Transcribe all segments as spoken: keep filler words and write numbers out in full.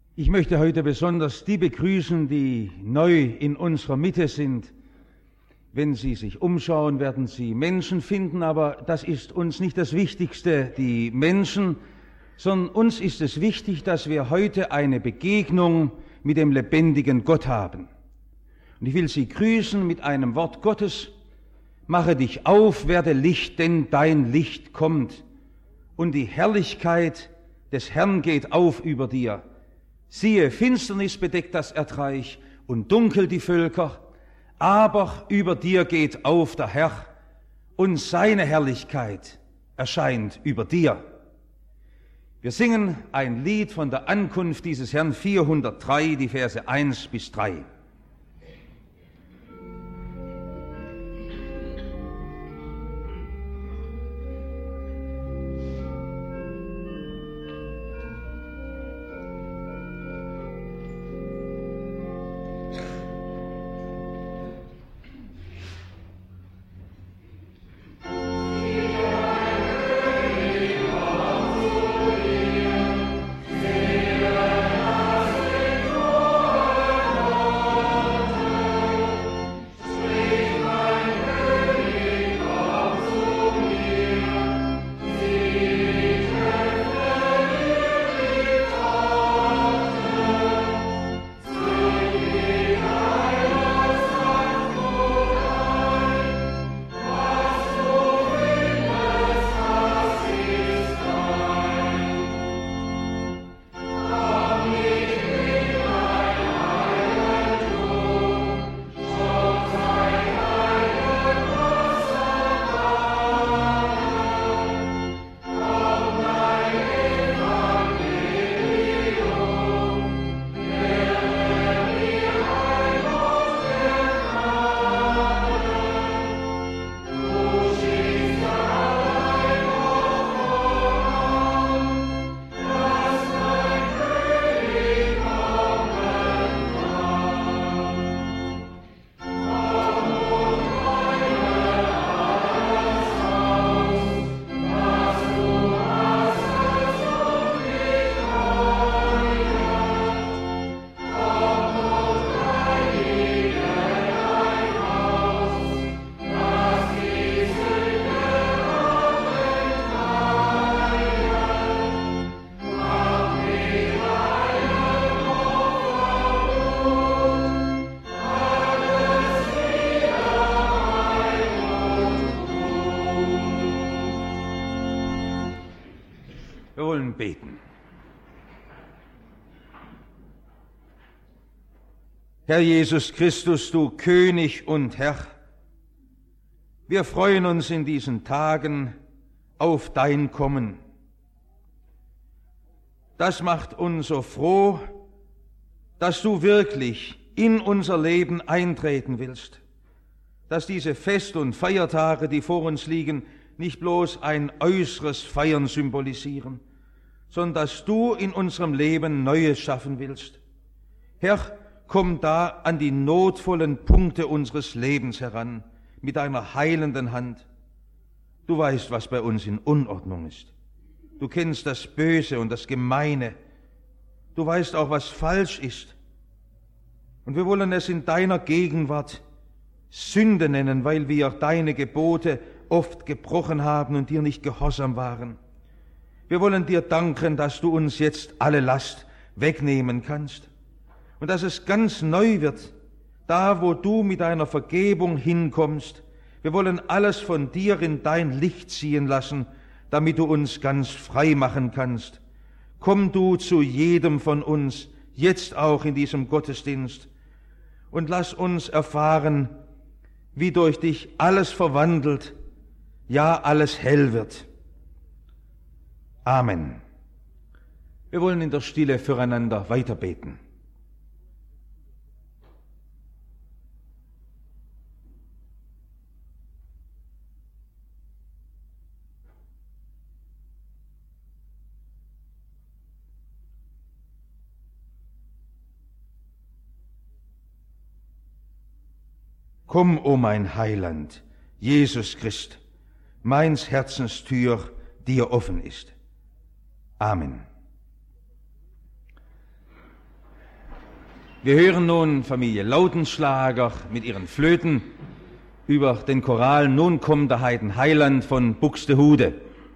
Ich möchte heute besonders die begrüßen, die neu in unserer Mitte sind. Wenn Sie sich umschauen, werden Sie Menschen finden, aber das ist uns nicht das Wichtigste, die Menschen, sondern uns ist es wichtig, dass wir heute eine Begegnung mit dem lebendigen Gott haben. Und ich will Sie grüßen mit einem Wort Gottes: Mache dich auf, werde Licht, denn dein Licht kommt, und die Herrlichkeit des Herrn geht auf über dir. Siehe, Finsternis bedeckt das Erdreich und dunkel die Völker, aber über dir geht auf der Herr, und seine Herrlichkeit erscheint über dir. Wir singen ein Lied von der Ankunft dieses Herrn, vierhundertdrei, die Verse eins bis drei. Beten. Herr Jesus Christus, du König und Herr, wir freuen uns in diesen Tagen auf dein Kommen. Das macht uns so froh, dass du wirklich in unser Leben eintreten willst, dass diese Fest- und Feiertage, die vor uns liegen, nicht bloß ein äußeres Feiern symbolisieren, sondern dass du in unserem Leben Neues schaffen willst. Herr, komm da an die notvollen Punkte unseres Lebens heran, mit deiner heilenden Hand. Du weißt, was bei uns in Unordnung ist. Du kennst das Böse und das Gemeine. Du weißt auch, was falsch ist. Und wir wollen es in deiner Gegenwart Sünde nennen, weil wir deine Gebote oft gebrochen haben und dir nicht gehorsam waren. Wir wollen dir danken, dass du uns jetzt alle Last wegnehmen kannst und dass es ganz neu wird, da wo du mit deiner Vergebung hinkommst. Wir wollen alles von dir in dein Licht ziehen lassen, damit du uns ganz frei machen kannst. Komm du zu jedem von uns, jetzt auch in diesem Gottesdienst, und lass uns erfahren, wie durch dich alles verwandelt, ja alles hell wird. Amen. Wir wollen in der Stille füreinander weiterbeten. Komm, o mein Heiland, Jesus Christ, meins Herzens Tür dir offen ist. Amen. Wir hören nun Familie Lautenschlager mit ihren Flöten über den Choral Nun kommt der Heiden Heiland von Buxtehude.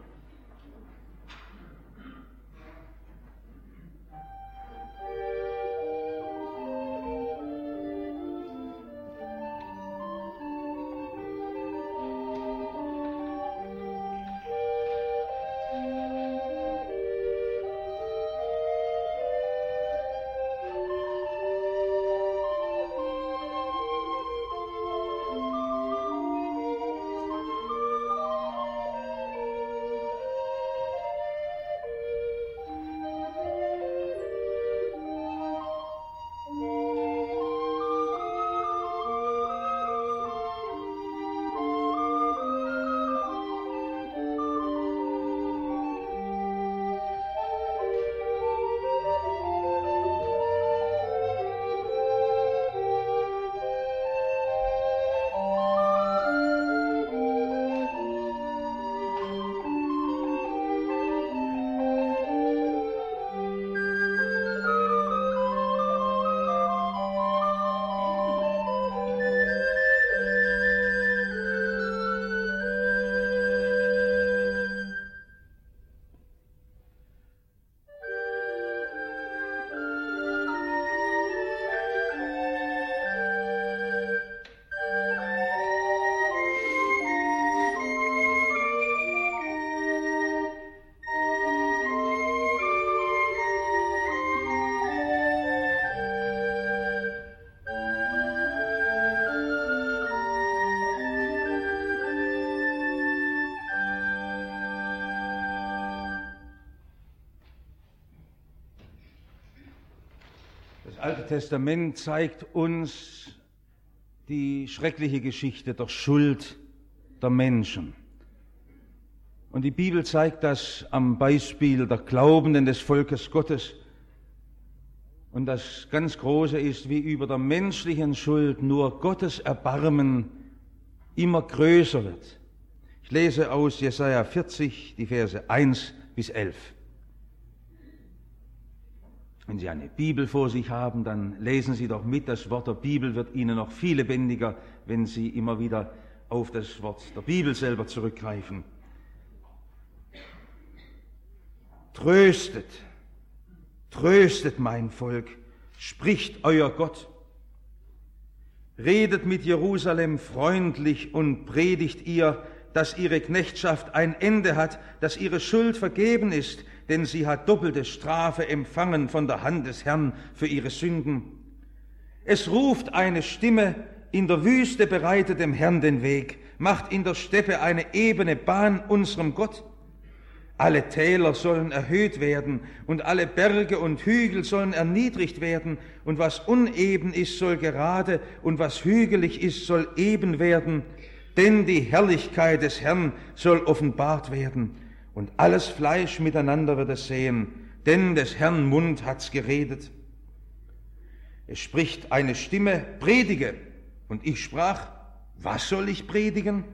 Das Alte Testament zeigt uns die schreckliche Geschichte der Schuld der Menschen. Und die Bibel zeigt das am Beispiel der Glaubenden des Volkes Gottes. Und das ganz Große ist, wie über der menschlichen Schuld nur Gottes Erbarmen immer größer wird. Ich lese aus Jesaja vierzig, die Verse eins bis elf. Wenn Sie eine Bibel vor sich haben, dann lesen Sie doch mit. Das Wort der Bibel wird Ihnen noch viel lebendiger, wenn Sie immer wieder auf das Wort der Bibel selber zurückgreifen. Tröstet, tröstet mein Volk, spricht euer Gott. Redet mit Jerusalem freundlich und predigt ihr, dass ihre Knechtschaft ein Ende hat, dass ihre Schuld vergeben ist, denn sie hat doppelte Strafe empfangen von der Hand des Herrn für ihre Sünden. Es ruft eine Stimme, in der Wüste bereitet dem Herrn den Weg, macht in der Steppe eine ebene Bahn unserem Gott. Alle Täler sollen erhöht werden und alle Berge und Hügel sollen erniedrigt werden, und was uneben ist, soll gerade, und was hügelig ist, soll eben werden, denn die Herrlichkeit des Herrn soll offenbart werden, und alles Fleisch miteinander wird es sehen, denn des Herrn Mund hat's geredet. Es spricht eine Stimme, predige, und ich sprach, was soll ich predigen?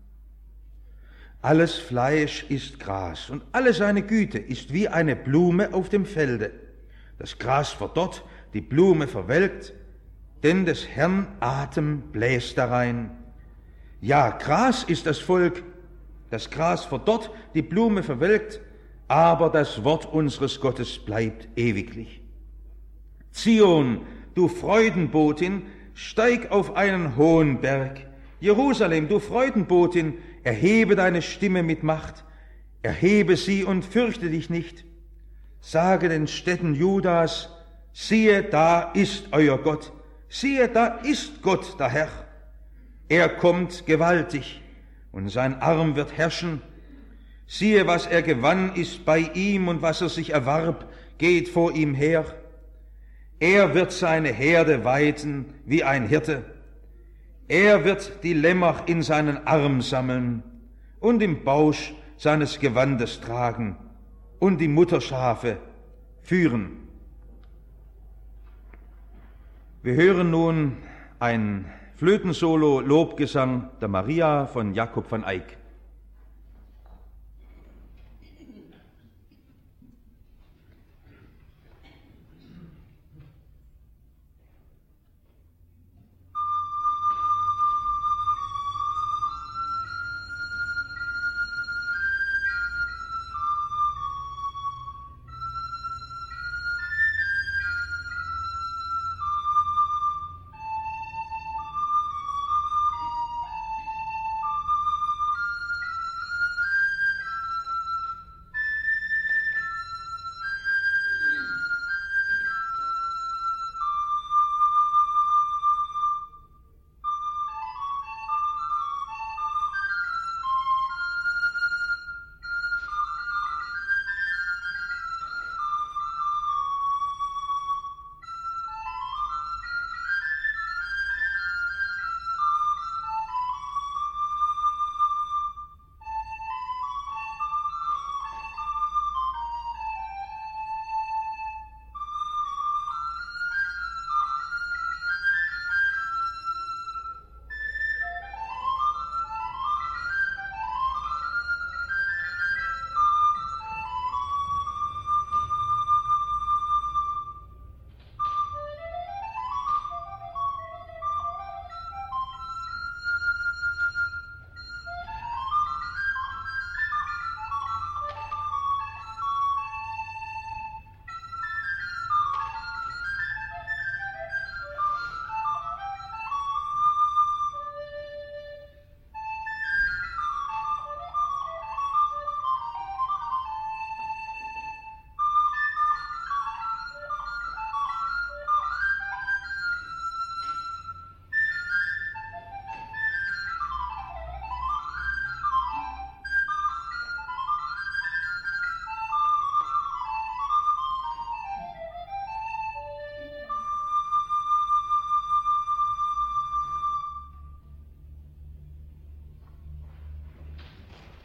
Alles Fleisch ist Gras, und alle seine Güte ist wie eine Blume auf dem Felde. Das Gras verdorrt, die Blume verwelkt, denn des Herrn Atem bläst darein. Ja, Gras ist das Volk, das Gras verdorrt, die Blume verwelkt, aber das Wort unseres Gottes bleibt ewiglich. Zion, du Freudenbotin, steig auf einen hohen Berg. Jerusalem, du Freudenbotin, erhebe deine Stimme mit Macht, erhebe sie und fürchte dich nicht. Sage den Städten Judas, siehe, da ist euer Gott, siehe, da ist Gott, der Herr. Er kommt gewaltig, und sein Arm wird herrschen. Siehe, was er gewann, ist bei ihm, und was er sich erwarb, geht vor ihm her. Er wird seine Herde weiden wie ein Hirte. Er wird die Lämmer in seinen Arm sammeln und im Bausch seines Gewandes tragen und die Mutterschafe führen. Wir hören nun ein Flötensolo, Lobgesang der Maria von Jakob van Eyck.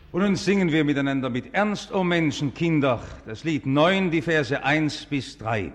Und nun singen wir miteinander mit Ernst, o Menschenkinder, das Lied neun, die Verse eins bis drei.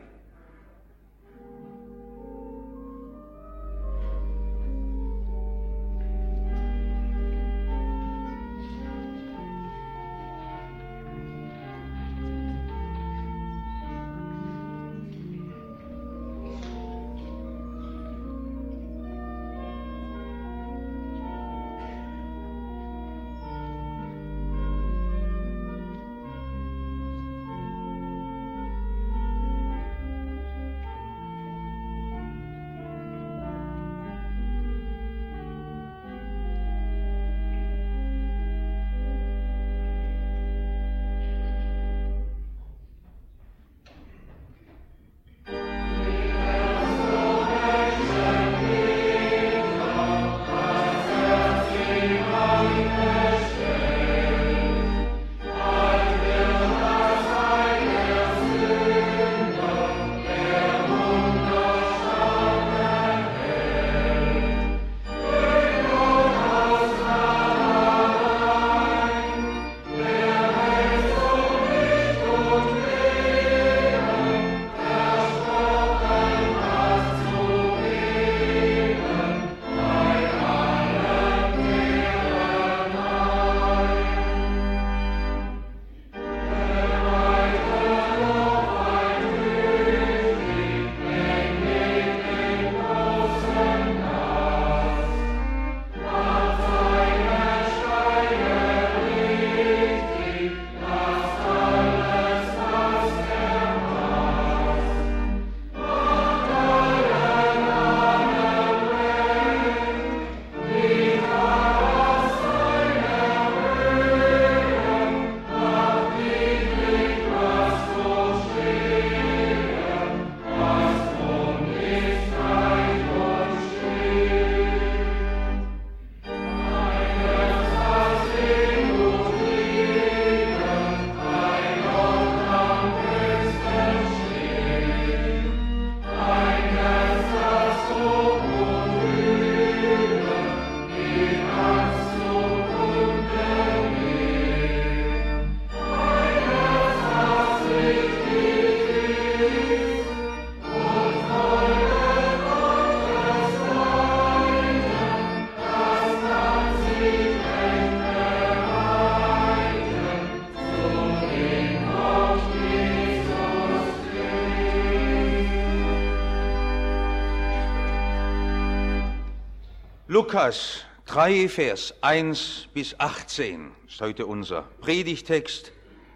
Lukas drei, Vers eins bis achtzehn ist heute unser Predigtext.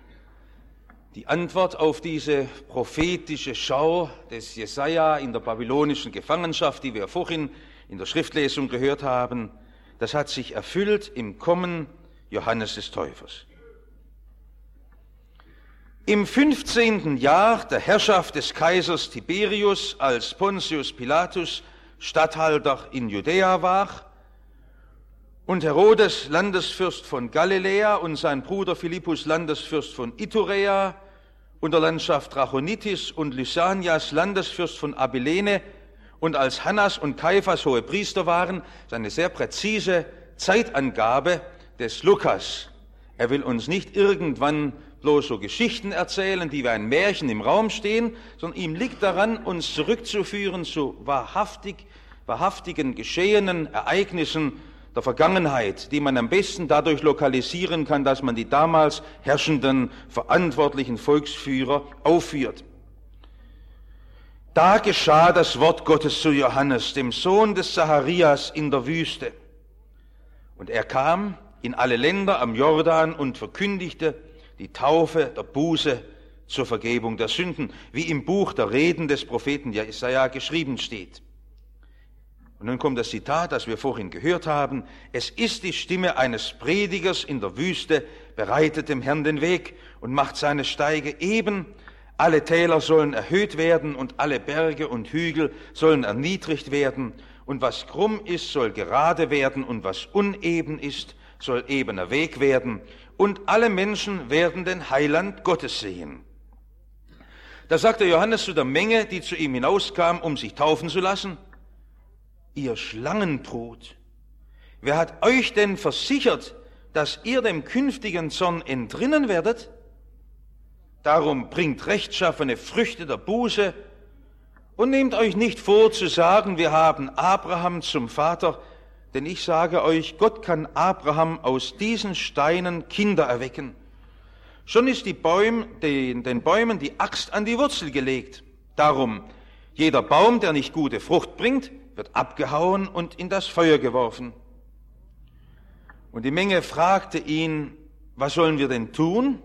Die Antwort auf diese prophetische Schau des Jesaja in der babylonischen Gefangenschaft, die wir vorhin in der Schriftlesung gehört haben, das hat sich erfüllt im Kommen Johannes des Täufers. Im fünfzehnten Jahr der Herrschaft des Kaisers Tiberius, als Pontius Pilatus Statthalter in Judäa war und Herodes Landesfürst von Galiläa und sein Bruder Philippus Landesfürst von Iturea und der Landschaft Trachonitis und Lysanias Landesfürst von Abilene und als Hannas und Kaiphas hohe Priester waren, das ist eine sehr präzise Zeitangabe des Lukas. Er will uns nicht irgendwann bloß so Geschichten erzählen, die wie ein Märchen im Raum stehen, sondern ihm liegt daran, uns zurückzuführen zu wahrhaftig, wahrhaftigen geschehenen Ereignissen der Vergangenheit, die man am besten dadurch lokalisieren kann, dass man die damals herrschenden, verantwortlichen Volksführer aufführt. Da geschah das Wort Gottes zu Johannes, dem Sohn des Zacharias, in der Wüste. Und er kam in alle Länder am Jordan und verkündigte die Taufe der Buße zur Vergebung der Sünden, wie im Buch der Reden des Propheten Jesaja geschrieben steht. Und nun kommt das Zitat, das wir vorhin gehört haben. Es ist die Stimme eines Predigers in der Wüste, bereitet dem Herrn den Weg und macht seine Steige eben. Alle Täler sollen erhöht werden und alle Berge und Hügel sollen erniedrigt werden. Und was krumm ist, soll gerade werden und was uneben ist, soll ebener Weg werden. Und alle Menschen werden den Heiland Gottes sehen. Da sagte Johannes zu der Menge, die zu ihm hinauskam, um sich taufen zu lassen: Ihr Schlangenbrut, wer hat euch denn versichert, dass ihr dem künftigen Zorn entrinnen werdet? Darum bringt rechtschaffene Früchte der Buße und nehmt euch nicht vor zu sagen, wir haben Abraham zum Vater, denn ich sage euch, Gott kann Abraham aus diesen Steinen Kinder erwecken. Schon ist die Bäum, den, den Bäumen die Axt an die Wurzel gelegt. Darum, jeder Baum, der nicht gute Frucht bringt, wird abgehauen und in das Feuer geworfen. Und die Menge fragte ihn, was sollen wir denn tun?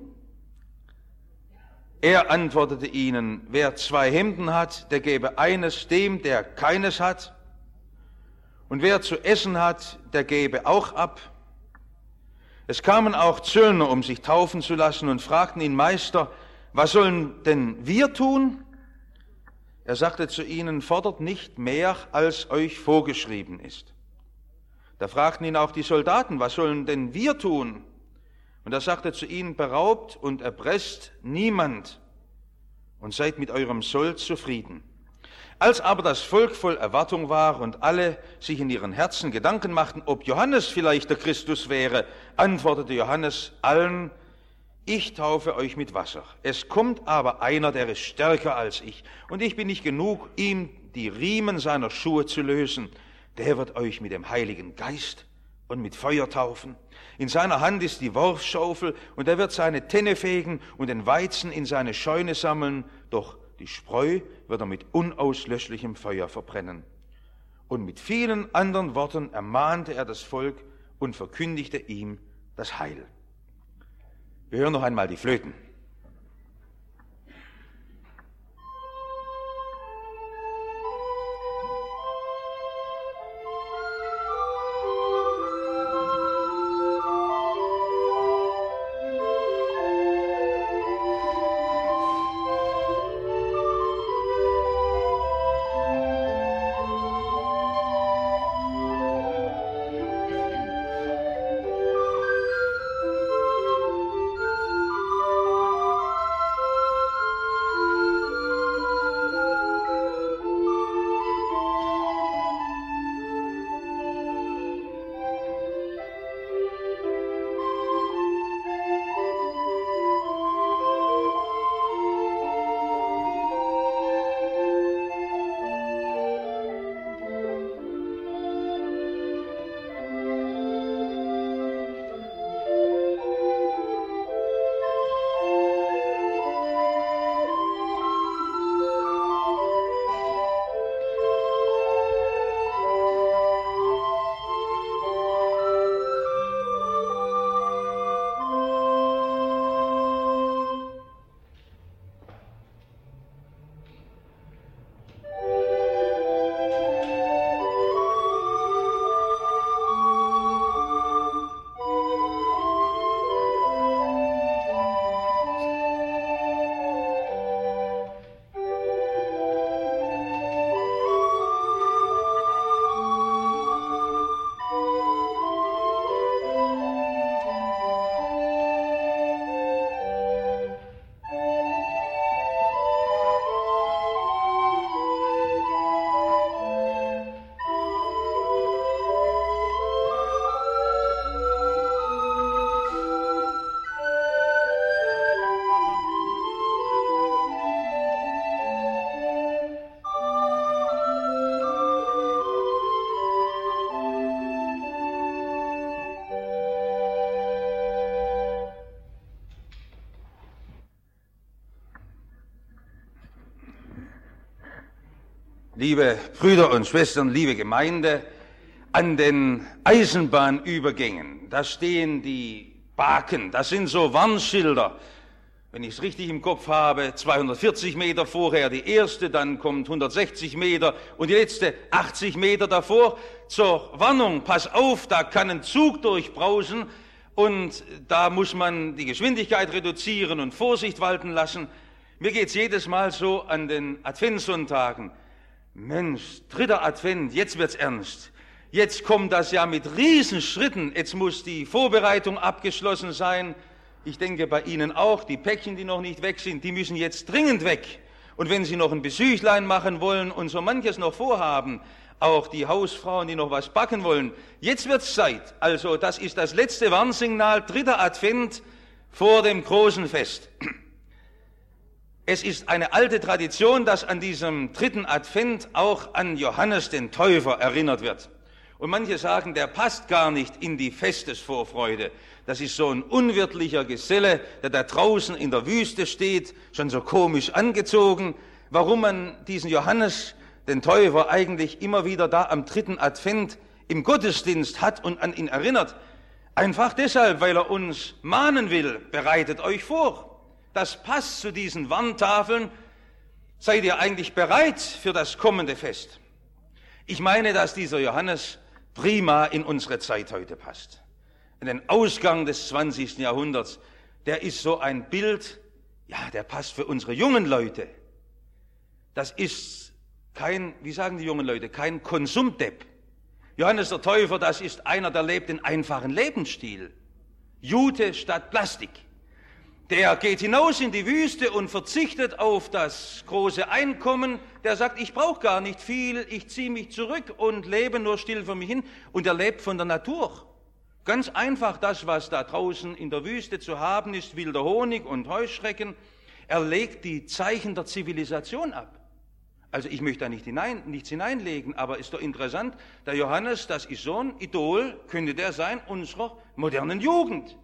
Er antwortete ihnen, wer zwei Hemden hat, der gebe eines dem, der keines hat. Und wer zu essen hat, der gebe auch ab. Es kamen auch Zöllner, um sich taufen zu lassen, und fragten ihn, Meister, was sollen denn wir tun? Er sagte zu ihnen, fordert nicht mehr, als euch vorgeschrieben ist. Da fragten ihn auch die Soldaten, was sollen denn wir tun? Und er sagte zu ihnen, beraubt und erpresst niemand und seid mit eurem Sold zufrieden. Als aber das Volk voll Erwartung war und alle sich in ihren Herzen Gedanken machten, ob Johannes vielleicht der Christus wäre, antwortete Johannes allen, ich taufe euch mit Wasser. Es kommt aber einer, der ist stärker als ich, und ich bin nicht genug, ihm die Riemen seiner Schuhe zu lösen. Der wird euch mit dem Heiligen Geist und mit Feuer taufen. In seiner Hand ist die Worfschaufel, und er wird seine Tenne fegen und den Weizen in seine Scheune sammeln, doch die Spreu wird er mit unauslöschlichem Feuer verbrennen. Und mit vielen anderen Worten ermahnte er das Volk und verkündigte ihm das Heil. Wir hören noch einmal die Flöten. Liebe Brüder und Schwestern, liebe Gemeinde, an den Eisenbahnübergängen, da stehen die Baken, das sind so Warnschilder. Wenn ich es richtig im Kopf habe, zweihundertvierzig Meter vorher die erste, dann kommt hundertsechzig Meter und die letzte achtzig Meter davor zur Warnung, pass auf, da kann ein Zug durchbrausen und da muss man die Geschwindigkeit reduzieren und Vorsicht walten lassen. Mir geht's jedes Mal so an den Adventssonntagen. Mensch, dritter Advent, jetzt wird's ernst. Jetzt kommt das ja mit Riesenschritten. Jetzt muss die Vorbereitung abgeschlossen sein. Ich denke bei Ihnen auch, die Päckchen, die noch nicht weg sind, die müssen jetzt dringend weg. Und wenn Sie noch ein Besüchlein machen wollen und so manches noch vorhaben, auch die Hausfrauen, die noch was backen wollen. Jetzt wird's Zeit. Also das ist das letzte Warnsignal, dritter Advent vor dem großen Fest. Es ist eine alte Tradition, dass an diesem dritten Advent auch an Johannes den Täufer erinnert wird. Und manche sagen, der passt gar nicht in die Festesvorfreude. Das ist so ein unwirtlicher Geselle, der da draußen in der Wüste steht, schon so komisch angezogen. Warum man diesen Johannes, den Täufer, eigentlich immer wieder da am dritten Advent im Gottesdienst hat und an ihn erinnert? Einfach deshalb, weil er uns mahnen will, bereitet euch vor. Das passt zu diesen Warntafeln. Seid ihr eigentlich bereit für das kommende Fest? Ich meine, dass dieser Johannes prima in unsere Zeit heute passt. In den Ausgang des zwanzigsten Jahrhunderts. Der ist so ein Bild, ja, der passt für unsere jungen Leute. Das ist kein, wie sagen die jungen Leute, kein Konsumdepp. Johannes der Täufer, das ist einer, der lebt den einfachen Lebensstil. Jute statt Plastik. Der geht hinaus in die Wüste und verzichtet auf das große Einkommen. Der sagt, ich brauche gar nicht viel, ich ziehe mich zurück und lebe nur still vor mich hin. Und er lebt von der Natur. Ganz einfach das, was da draußen in der Wüste zu haben ist, wilder Honig und Heuschrecken. Er legt die Zeichen der Zivilisation ab. Also ich möchte da nicht hinein, nichts hineinlegen, aber ist doch interessant, der Johannes, das ist so ein Idol, könnte der sein, unserer modernen Jugend.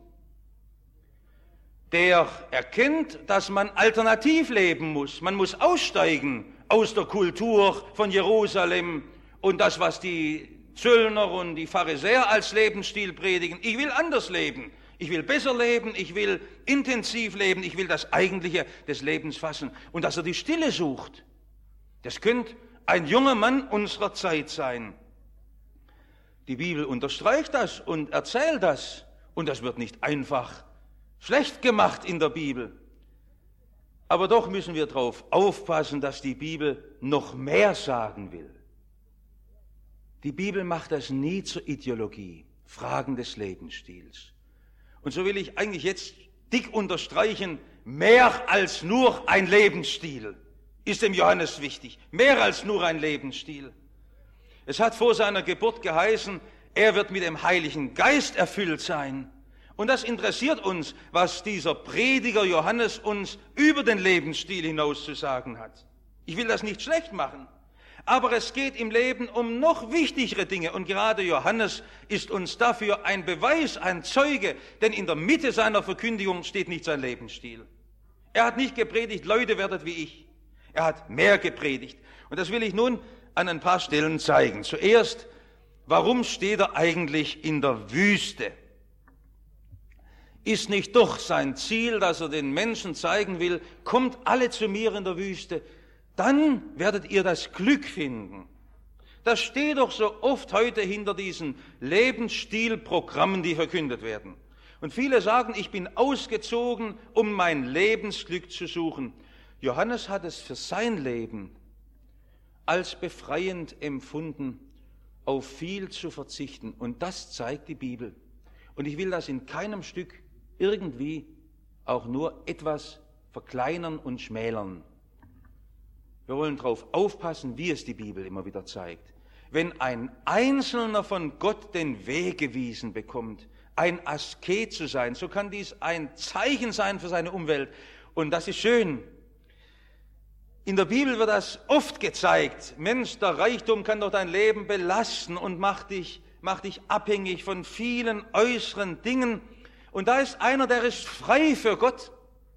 Der erkennt, dass man alternativ leben muss. Man muss aussteigen aus der Kultur von Jerusalem und das, was die Zöllner und die Pharisäer als Lebensstil predigen. Ich will anders leben. Ich will besser leben. Ich will intensiv leben. Ich will das Eigentliche des Lebens fassen. Und dass er die Stille sucht. Das könnte ein junger Mann unserer Zeit sein. Die Bibel unterstreicht das und erzählt das. Und das wird nicht einfach schlecht gemacht in der Bibel. Aber doch müssen wir darauf aufpassen, dass die Bibel noch mehr sagen will. Die Bibel macht das nie zur Ideologie, Fragen des Lebensstils. Und so will ich eigentlich jetzt dick unterstreichen, mehr als nur ein Lebensstil ist dem Johannes wichtig. Mehr als nur ein Lebensstil. Es hat vor seiner Geburt geheißen, er wird mit dem Heiligen Geist erfüllt sein. Und das interessiert uns, was dieser Prediger Johannes uns über den Lebensstil hinaus zu sagen hat. Ich will das nicht schlecht machen, aber es geht im Leben um noch wichtigere Dinge. Und gerade Johannes ist uns dafür ein Beweis, ein Zeuge, denn in der Mitte seiner Verkündigung steht nicht sein Lebensstil. Er hat nicht gepredigt, Leute, werdet wie ich. Er hat mehr gepredigt. Und das will ich nun an ein paar Stellen zeigen. Zuerst, warum steht er eigentlich in der Wüste? Ist nicht doch sein Ziel, dass er den Menschen zeigen will, kommt alle zu mir in der Wüste, dann werdet ihr das Glück finden. Das steht doch so oft heute hinter diesen Lebensstilprogrammen, die verkündet werden. Und viele sagen, ich bin ausgezogen, um mein Lebensglück zu suchen. Johannes hat es für sein Leben als befreiend empfunden, auf viel zu verzichten. Und das zeigt die Bibel. Und ich will das in keinem Stück irgendwie auch nur etwas verkleinern und schmälern. Wir wollen darauf aufpassen, wie es die Bibel immer wieder zeigt. Wenn ein Einzelner von Gott den Weg gewiesen bekommt, ein Asket zu sein, so kann dies ein Zeichen sein für seine Umwelt. Und das ist schön. In der Bibel wird das oft gezeigt. Mensch, der Reichtum kann doch dein Leben belasten und macht dich, macht dich abhängig von vielen äußeren Dingen. Und da ist einer, der ist frei für Gott.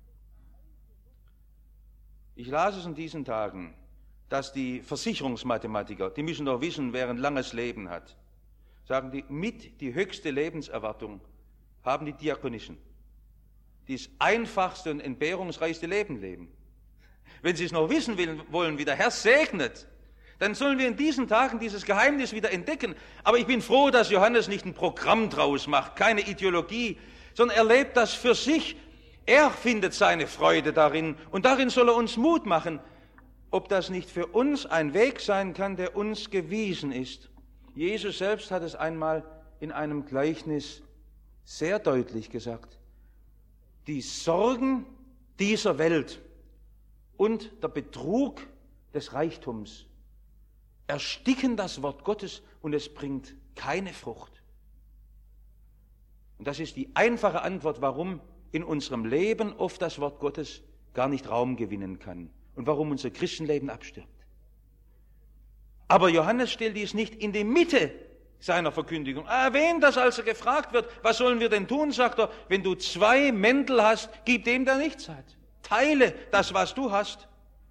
Ich las es in diesen Tagen, dass die Versicherungsmathematiker, die müssen doch wissen, wer ein langes Leben hat, sagen die, mit die höchste Lebenserwartung haben die Diakonischen, die das einfachste und entbehrungsreichste Leben leben. Wenn Sie es noch wissen wollen, wie der Herr segnet, dann sollen wir in diesen Tagen dieses Geheimnis wieder entdecken. Aber ich bin froh, dass Johannes nicht ein Programm draus macht, keine Ideologie, sondern er lebt das für sich. Er findet seine Freude darin und darin soll er uns Mut machen, ob das nicht für uns ein Weg sein kann, der uns gewiesen ist. Jesus selbst hat es einmal in einem Gleichnis sehr deutlich gesagt. Die Sorgen dieser Welt und der Betrug des Reichtums ersticken das Wort Gottes und es bringt keine Frucht. Und das ist die einfache Antwort, warum in unserem Leben oft das Wort Gottes gar nicht Raum gewinnen kann und warum unser Christenleben abstirbt. Aber Johannes stellt dies nicht in die Mitte seiner Verkündigung. Er erwähnt das, als er gefragt wird, was sollen wir denn tun, sagt er, wenn du zwei Mäntel hast, gib dem, der nichts hat. Teile das, was du hast.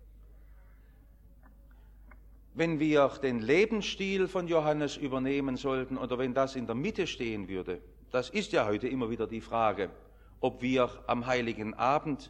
Wenn wir den Lebensstil von Johannes übernehmen sollten oder wenn das in der Mitte stehen würde, das ist ja heute immer wieder die Frage, ob wir am Heiligen Abend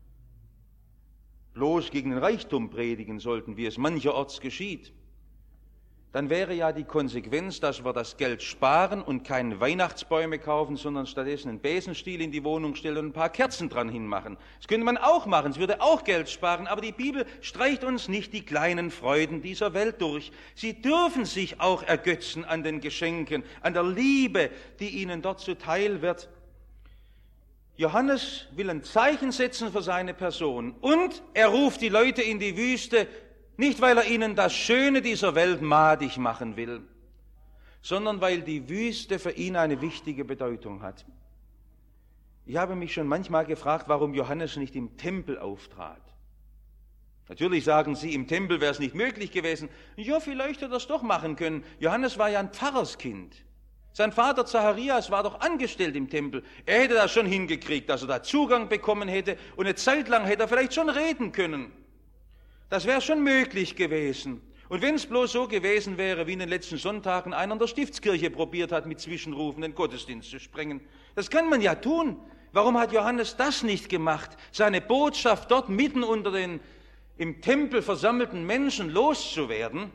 bloß gegen den Reichtum predigen sollten, wie es mancherorts geschieht, dann wäre ja die Konsequenz, dass wir das Geld sparen und keine Weihnachtsbäume kaufen, sondern stattdessen einen Besenstiel in die Wohnung stellen und ein paar Kerzen dran hinmachen. Das könnte man auch machen, es würde auch Geld sparen, aber die Bibel streicht uns nicht die kleinen Freuden dieser Welt durch. Sie dürfen sich auch ergötzen an den Geschenken, an der Liebe, die ihnen dort zuteil wird. Johannes will ein Zeichen setzen für seine Person und er ruft die Leute in die Wüste, nicht, weil er ihnen das Schöne dieser Welt madig machen will, sondern weil die Wüste für ihn eine wichtige Bedeutung hat. Ich habe mich schon manchmal gefragt, warum Johannes nicht im Tempel auftrat. Natürlich sagen Sie, im Tempel wäre es nicht möglich gewesen. Ja, vielleicht hätte er es doch machen können. Johannes war ja ein Pfarrerskind. Sein Vater Zacharias war doch angestellt im Tempel. Er hätte das schon hingekriegt, dass er da Zugang bekommen hätte und eine Zeit lang hätte er vielleicht schon reden können. Das wäre schon möglich gewesen. Und wenn es bloß so gewesen wäre, wie in den letzten Sonntagen einer in der Stiftskirche probiert hat, mit Zwischenrufen den Gottesdienst zu sprengen. Das kann man ja tun. Warum hat Johannes das nicht gemacht? Seine Botschaft dort mitten unter den im Tempel versammelten Menschen loszuwerden?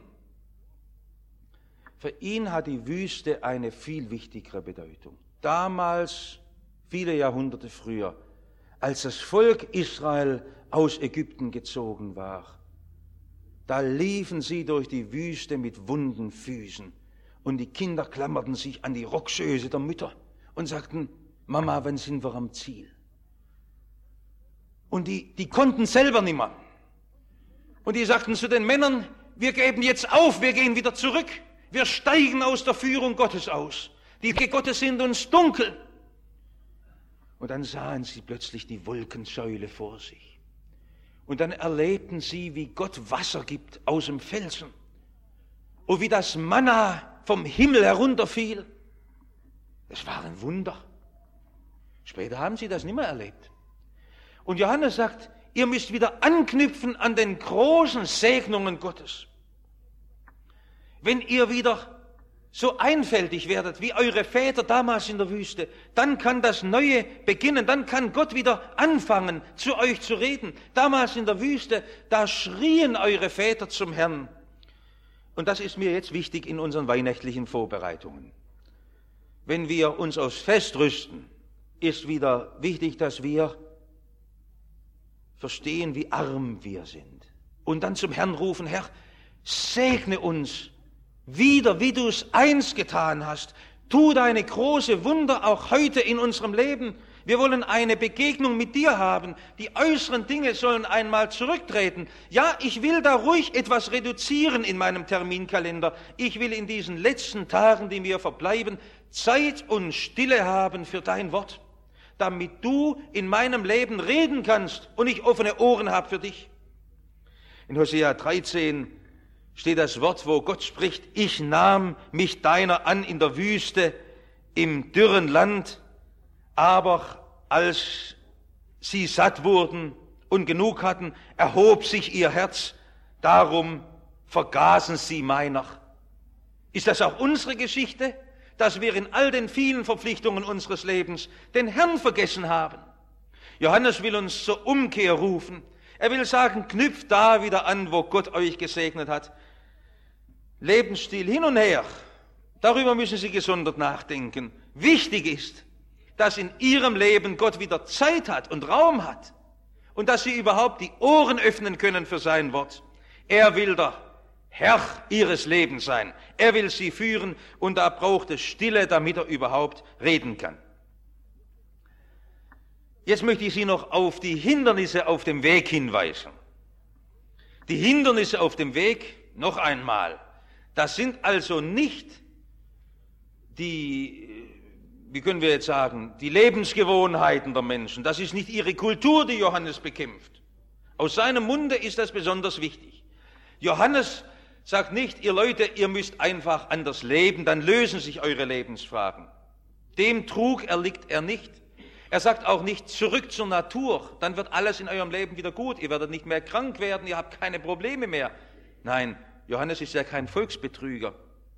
Für ihn hat die Wüste eine viel wichtigere Bedeutung. Damals, viele Jahrhunderte früher, als das Volk Israel aus Ägypten gezogen war, da liefen sie durch die Wüste mit wunden Füßen und die Kinder klammerten sich an die Rockschöße der Mütter und sagten, Mama, wann sind wir am Ziel? Und die, die konnten selber nimmer. Und die sagten zu den Männern, wir geben jetzt auf, wir gehen wieder zurück, wir steigen aus der Führung Gottes aus. Die Wege Gottes sind uns dunkel. Und dann sahen sie plötzlich die Wolkensäule vor sich. Und dann erlebten sie, wie Gott Wasser gibt aus dem Felsen und wie das Manna vom Himmel herunterfiel. Es war ein Wunder. Später haben sie das nicht mehr erlebt. Und Johannes sagt, ihr müsst wieder anknüpfen an den großen Segnungen Gottes. Wenn ihr wieder so einfältig werdet, wie eure Väter damals in der Wüste, dann kann das Neue beginnen, dann kann Gott wieder anfangen, zu euch zu reden. Damals in der Wüste, da schrien eure Väter zum Herrn. Und das ist mir jetzt wichtig in unseren weihnachtlichen Vorbereitungen. Wenn wir uns aufs Fest rüsten, ist wieder wichtig, dass wir verstehen, wie arm wir sind. Und dann zum Herrn rufen, Herr, segne uns wieder, wie du es einst getan hast. Tu deine große Wunder auch heute in unserem Leben. Wir wollen eine Begegnung mit dir haben. Die äußeren Dinge sollen einmal zurücktreten. Ja, ich will da ruhig etwas reduzieren in meinem Terminkalender. Ich will in diesen letzten Tagen, die mir verbleiben, Zeit und Stille haben für dein Wort, damit du in meinem Leben reden kannst und ich offene Ohren habe für dich. In Hosea dreizehn steht das Wort, wo Gott spricht, ich nahm mich deiner an in der Wüste, im dürren Land, aber als sie satt wurden und genug hatten, erhob sich ihr Herz, darum vergaßen sie meiner. Ist das auch unsere Geschichte, dass wir in all den vielen Verpflichtungen unseres Lebens den Herrn vergessen haben? Johannes will uns zur Umkehr rufen. Er will sagen, knüpft da wieder an, wo Gott euch gesegnet hat. Lebensstil hin und her, darüber müssen Sie gesondert nachdenken. Wichtig ist, dass in Ihrem Leben Gott wieder Zeit hat und Raum hat und dass Sie überhaupt die Ohren öffnen können für sein Wort. Er will der Herr Ihres Lebens sein. Er will Sie führen und da braucht es Stille, damit er überhaupt reden kann. Jetzt möchte ich Sie noch auf die Hindernisse auf dem Weg hinweisen. Die Hindernisse auf dem Weg, noch einmal. Das sind also nicht die, wie können wir jetzt sagen, die Lebensgewohnheiten der Menschen. Das ist nicht ihre Kultur, die Johannes bekämpft. Aus seinem Munde ist das besonders wichtig. Johannes sagt nicht, ihr Leute, ihr müsst einfach anders leben, dann lösen sich eure Lebensfragen. Dem Trug erliegt er nicht. Er sagt auch nicht, zurück zur Natur, dann wird alles in eurem Leben wieder gut, ihr werdet nicht mehr krank werden, ihr habt keine Probleme mehr. Nein, Johannes ist ja kein Volksbetrüger,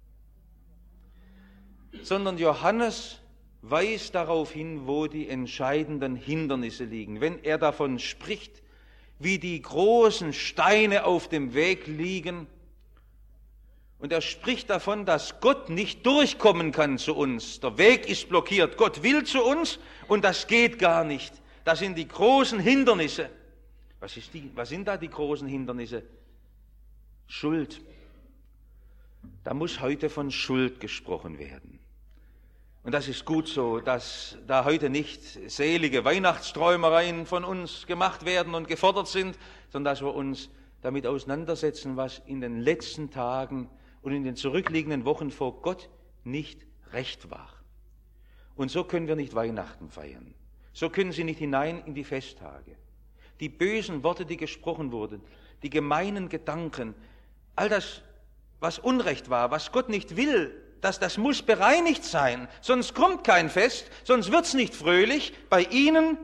sondern Johannes weist darauf hin, wo die entscheidenden Hindernisse liegen. Wenn er davon spricht, wie die großen Steine auf dem Weg liegen, und er spricht davon, dass Gott nicht durchkommen kann zu uns. Der Weg ist blockiert. Gott will zu uns und das geht gar nicht. Das sind die großen Hindernisse. Was ist die, was sind da die großen Hindernisse? Schuld. Da muss heute von Schuld gesprochen werden. Und das ist gut so, dass da heute nicht selige Weihnachtsträumereien von uns gemacht werden und gefordert sind, sondern dass wir uns damit auseinandersetzen, was in den letzten Tagen und in den zurückliegenden Wochen vor Gott nicht recht war. Und so können wir nicht Weihnachten feiern. So können Sie nicht hinein in die Festtage. Die bösen Worte, die gesprochen wurden, die gemeinen Gedanken, all das, was Unrecht war, was Gott nicht will, das, das muss bereinigt sein, sonst kommt kein Fest, sonst wird's nicht fröhlich. Bei Ihnen,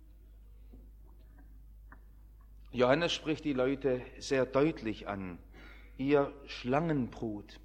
Johannes spricht die Leute sehr deutlich an, ihr Schlangenbrut.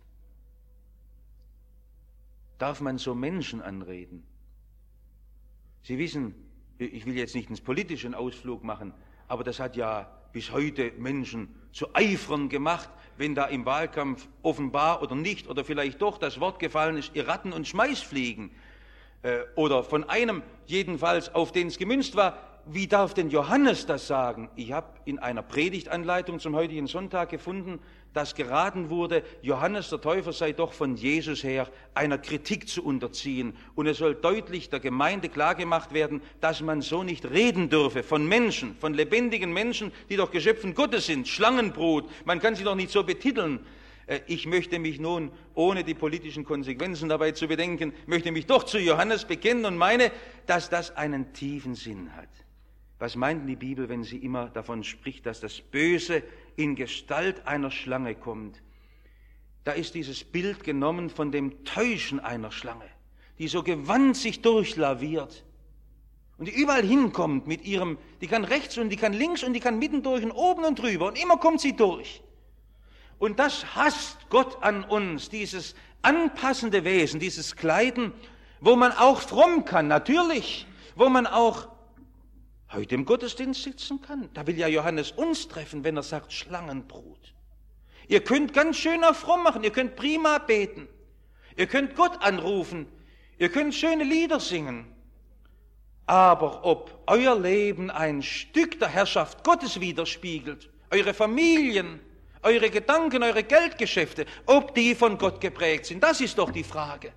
Darf man so Menschen anreden? Sie wissen, ich will jetzt nicht einen politischen Ausflug machen, aber das hat ja bis heute Menschen zu Eifern gemacht, wenn da im Wahlkampf offenbar oder nicht oder vielleicht doch das Wort gefallen ist, ihr Ratten- und Schmeißfliegen. Äh, oder von einem jedenfalls, auf den es gemünzt war. Wie darf denn Johannes das sagen? Ich habe in einer Predigtanleitung zum heutigen Sonntag gefunden, dass geraten wurde, Johannes der Täufer sei doch von Jesus her einer Kritik zu unterziehen. Und es soll deutlich der Gemeinde klargemacht werden, dass man so nicht reden dürfe von Menschen, von lebendigen Menschen, die doch Geschöpfen Gottes sind, Schlangenbrut. Man kann sie doch nicht so betiteln. Ich möchte mich nun, ohne die politischen Konsequenzen dabei zu bedenken, möchte mich doch zu Johannes bekennen und meine, dass das einen tiefen Sinn hat. Was meint die Bibel, wenn sie immer davon spricht, dass das Böse in Gestalt einer Schlange kommt? Da ist dieses Bild genommen von dem Täuschen einer Schlange, die so gewandt sich durchlaviert und die überall hinkommt mit ihrem, die kann rechts und die kann links und die kann mittendurch und oben und drüber und immer kommt sie durch. Und das hasst Gott an uns, dieses anpassende Wesen, dieses Kleiden, wo man auch fromm kann, natürlich, wo man auch heute im Gottesdienst sitzen kann. Da will ja Johannes uns treffen, wenn er sagt Schlangenbrut. Ihr könnt ganz schön auch fromm machen, ihr könnt prima beten, ihr könnt Gott anrufen, ihr könnt schöne Lieder singen. Aber ob euer Leben ein Stück der Herrschaft Gottes widerspiegelt, eure Familien, eure Gedanken, eure Geldgeschäfte, ob die von Gott geprägt sind, das ist doch die Frage.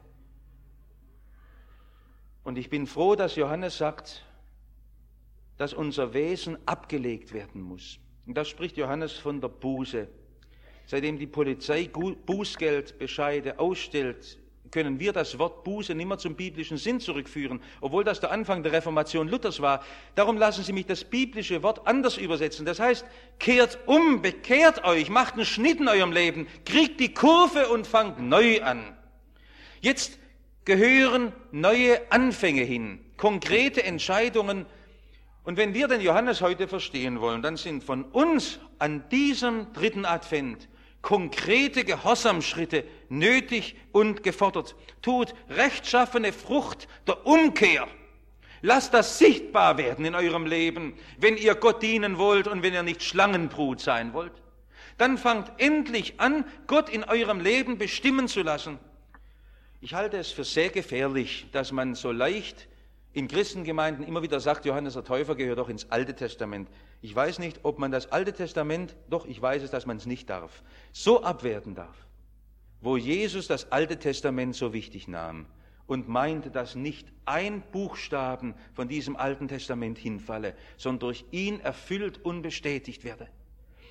Und ich bin froh, dass Johannes sagt, dass unser Wesen abgelegt werden muss. Und da spricht Johannes von der Buße. Seitdem die Polizei Bußgeldbescheide ausstellt, können wir das Wort Buße nicht mehr zum biblischen Sinn zurückführen, obwohl das der Anfang der Reformation Luthers war. Darum lassen Sie mich das biblische Wort anders übersetzen. Das heißt, kehrt um, bekehrt euch, macht einen Schnitt in eurem Leben, kriegt die Kurve und fangt neu an. Jetzt gehören neue Anfänge hin, konkrete Entscheidungen. Und wenn wir den Johannes heute verstehen wollen, dann sind von uns an diesem dritten Advent konkrete Gehorsamschritte nötig und gefordert. Tut rechtschaffene Frucht der Umkehr. Lasst das sichtbar werden in eurem Leben, wenn ihr Gott dienen wollt und wenn ihr nicht Schlangenbrut sein wollt. Dann fangt endlich an, Gott in eurem Leben bestimmen zu lassen. Ich halte es für sehr gefährlich, dass man so leicht in Christengemeinden immer wieder sagt, Johannes der Täufer gehört doch ins Alte Testament. Ich weiß nicht, ob man das Alte Testament, doch ich weiß es, dass man es nicht darf, so abwerten darf, wo Jesus das Alte Testament so wichtig nahm und meinte, dass nicht ein Buchstaben von diesem Alten Testament hinfalle, sondern durch ihn erfüllt und bestätigt werde.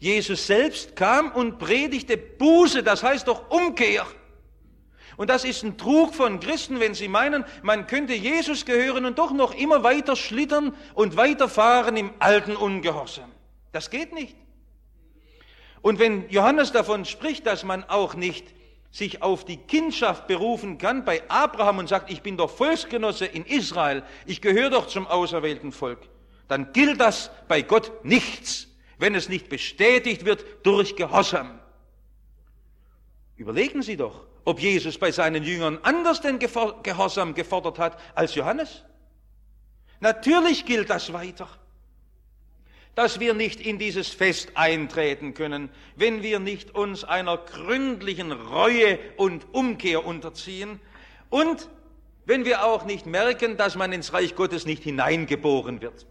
Jesus selbst kam und predigte Buße, das heißt doch Umkehr. Und das ist ein Trug von Christen, wenn sie meinen, man könnte Jesus gehören und doch noch immer weiter schlittern und weiterfahren im alten Ungehorsam. Das geht nicht. Und wenn Johannes davon spricht, dass man auch nicht sich auf die Kindschaft berufen kann bei Abraham und sagt, ich bin doch Volksgenosse in Israel, ich gehöre doch zum auserwählten Volk, dann gilt das bei Gott nichts, wenn es nicht bestätigt wird durch Gehorsam. Überlegen Sie doch, ob Jesus bei seinen Jüngern anders den Gehorsam gefordert hat als Johannes. Natürlich gilt das weiter, dass wir nicht in dieses Fest eintreten können, wenn wir nicht uns einer gründlichen Reue und Umkehr unterziehen und wenn wir auch nicht merken, dass man ins Reich Gottes nicht hineingeboren wird.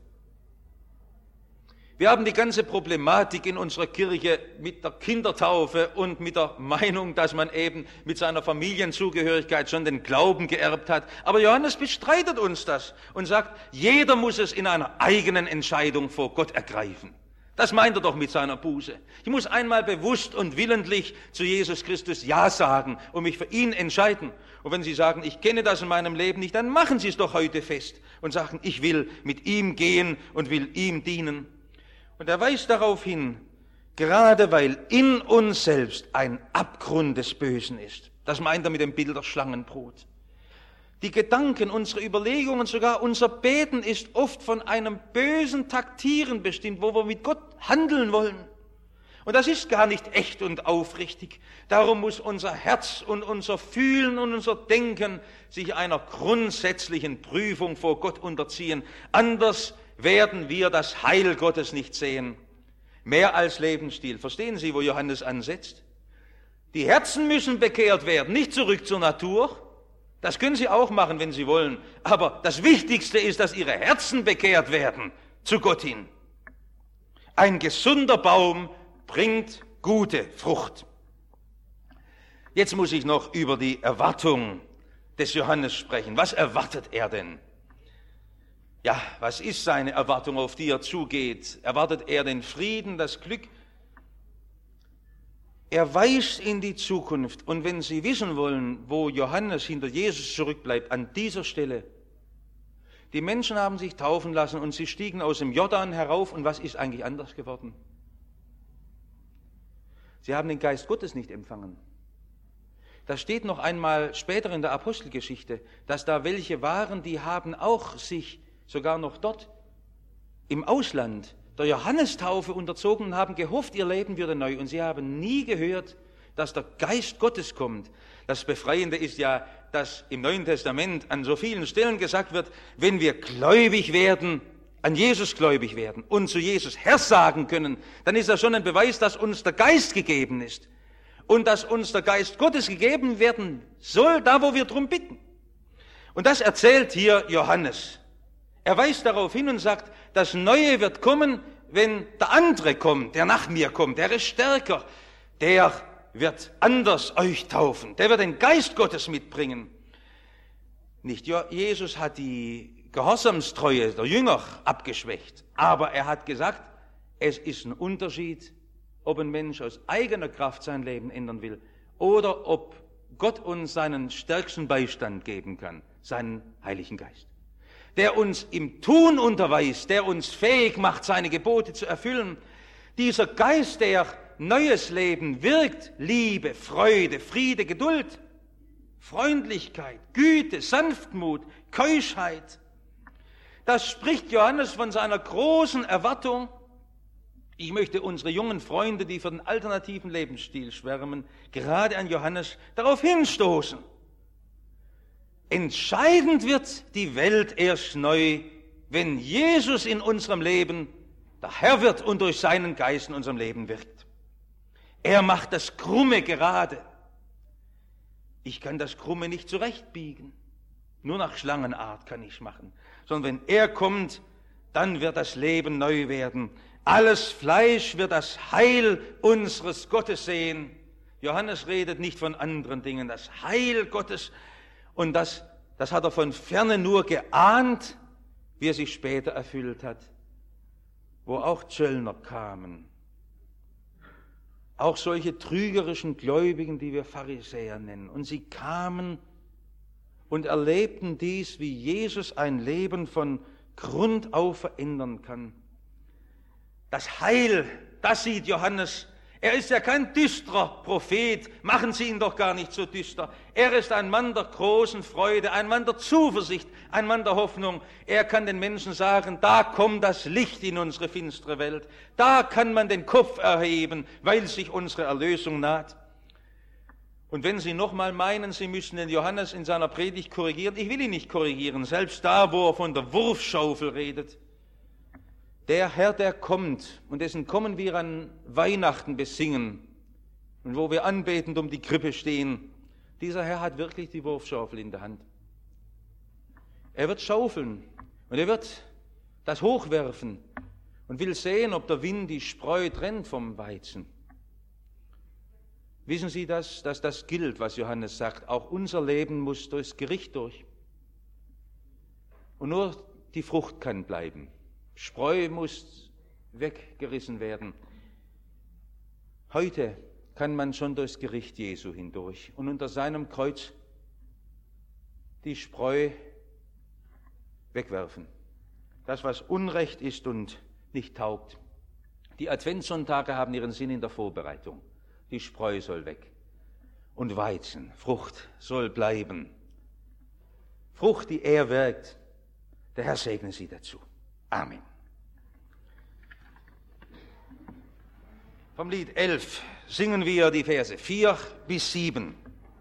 Wir haben die ganze Problematik in unserer Kirche mit der Kindertaufe und mit der Meinung, dass man eben mit seiner Familienzugehörigkeit schon den Glauben geerbt hat. Aber Johannes bestreitet uns das und sagt, jeder muss es in einer eigenen Entscheidung vor Gott ergreifen. Das meint er doch mit seiner Buße. Ich muss einmal bewusst und willentlich zu Jesus Christus Ja sagen und mich für ihn entscheiden. Und wenn Sie sagen, ich kenne das in meinem Leben nicht, dann machen Sie es doch heute fest und sagen, ich will mit ihm gehen und will ihm dienen. Und er weist darauf hin, gerade weil in uns selbst ein Abgrund des Bösen ist. Das meint er mit dem Bild der Schlangenbrut. Die Gedanken, unsere Überlegungen, sogar unser Beten ist oft von einem bösen Taktieren bestimmt, wo wir mit Gott handeln wollen. Und das ist gar nicht echt und aufrichtig. Darum muss unser Herz und unser Fühlen und unser Denken sich einer grundsätzlichen Prüfung vor Gott unterziehen. Anders werden wir das Heil Gottes nicht sehen. Mehr als Lebensstil. Verstehen Sie, wo Johannes ansetzt? Die Herzen müssen bekehrt werden, nicht zurück zur Natur. Das können Sie auch machen, wenn Sie wollen. Aber das Wichtigste ist, dass Ihre Herzen bekehrt werden zu Gott hin. Ein gesunder Baum bringt gute Frucht. Jetzt muss ich noch über die Erwartung des Johannes sprechen. Was erwartet er denn? Ja, was ist seine Erwartung, auf die er zugeht? Erwartet er den Frieden, das Glück? Er weist in die Zukunft. Und wenn Sie wissen wollen, wo Johannes hinter Jesus zurückbleibt, an dieser Stelle. Die Menschen haben sich taufen lassen und sie stiegen aus dem Jordan herauf. Und was ist eigentlich anders geworden? Sie haben den Geist Gottes nicht empfangen. Da steht noch einmal später in der Apostelgeschichte, dass da welche waren, die haben auch sich sogar noch dort im Ausland der Johannestaufe unterzogen und haben gehofft, ihr Leben würde neu. Und sie haben nie gehört, dass der Geist Gottes kommt. Das Befreiende ist ja, dass im Neuen Testament an so vielen Stellen gesagt wird, wenn wir gläubig werden, an Jesus gläubig werden und zu Jesus Herr sagen können, dann ist das schon ein Beweis, dass uns der Geist gegeben ist. Und dass uns der Geist Gottes gegeben werden soll, da wo wir drum bitten. Und das erzählt hier Johannes. Er weist darauf hin und sagt, das Neue wird kommen, wenn der andere kommt, der nach mir kommt, der ist stärker, der wird anders euch taufen, der wird den Geist Gottes mitbringen. Nicht Jesus hat die Gehorsamstreue der Jünger abgeschwächt, aber er hat gesagt, es ist ein Unterschied, ob ein Mensch aus eigener Kraft sein Leben ändern will oder ob Gott uns seinen stärksten Beistand geben kann, seinen Heiligen Geist, der uns im Tun unterweist, der uns fähig macht, seine Gebote zu erfüllen. Dieser Geist, der neues Leben wirkt, Liebe, Freude, Friede, Geduld, Freundlichkeit, Güte, Sanftmut, Keuschheit. Das spricht Johannes von seiner großen Erwartung. Ich möchte unsere jungen Freunde, die für den alternativen Lebensstil schwärmen, gerade an Johannes darauf hinstoßen. Entscheidend wird die Welt erst neu, wenn Jesus in unserem Leben der Herr wird und durch seinen Geist in unserem Leben wirkt. Er macht das Krumme gerade. Ich kann das Krumme nicht zurechtbiegen. Nur nach Schlangenart kann ich es machen. Sondern wenn er kommt, dann wird das Leben neu werden. Alles Fleisch wird das Heil unseres Gottes sehen. Johannes redet nicht von anderen Dingen. Das Heil Gottes. Und das, das hat er von ferne nur geahnt, wie er sich später erfüllt hat, wo auch Zöllner kamen auch solche trügerischen Gläubigen, die wir Pharisäer nennen. Und sie kamen und erlebten dies, wie Jesus ein Leben von Grund auf verändern kann. Das Heil, das sieht Johannes. Er ist ja kein düsterer Prophet, machen Sie ihn doch gar nicht so düster. Er ist ein Mann der großen Freude, ein Mann der Zuversicht, ein Mann der Hoffnung. Er kann den Menschen sagen, da kommt das Licht in unsere finstere Welt. Da kann man den Kopf erheben, weil sich unsere Erlösung naht. Und wenn Sie nochmal meinen, Sie müssen den Johannes in seiner Predigt korrigieren, ich will ihn nicht korrigieren, selbst da, wo er von der Wurfschaufel redet. Der Herr, der kommt, und dessen Kommen wir an Weihnachten besingen und wo wir anbetend um die Krippe stehen, dieser Herr hat wirklich die Wurfschaufel in der Hand. Er wird schaufeln und er wird das hochwerfen und will sehen, ob der Wind die Spreu trennt vom Weizen. Wissen Sie das, dass das gilt, was Johannes sagt? Auch unser Leben muss durchs Gericht durch. Und nur die Frucht kann bleiben. Spreu muss weggerissen werden. Heute kann man schon durchs Gericht Jesu hindurch und unter seinem Kreuz die Spreu wegwerfen. Das, was Unrecht ist und nicht taugt. Die Adventssonntage haben ihren Sinn in der Vorbereitung. Die Spreu soll weg. Und Weizen, Frucht soll bleiben. Frucht, die er wirkt. Der Herr segne Sie dazu. Amen. Vom Lied elf singen wir die Verse vier bis sieben.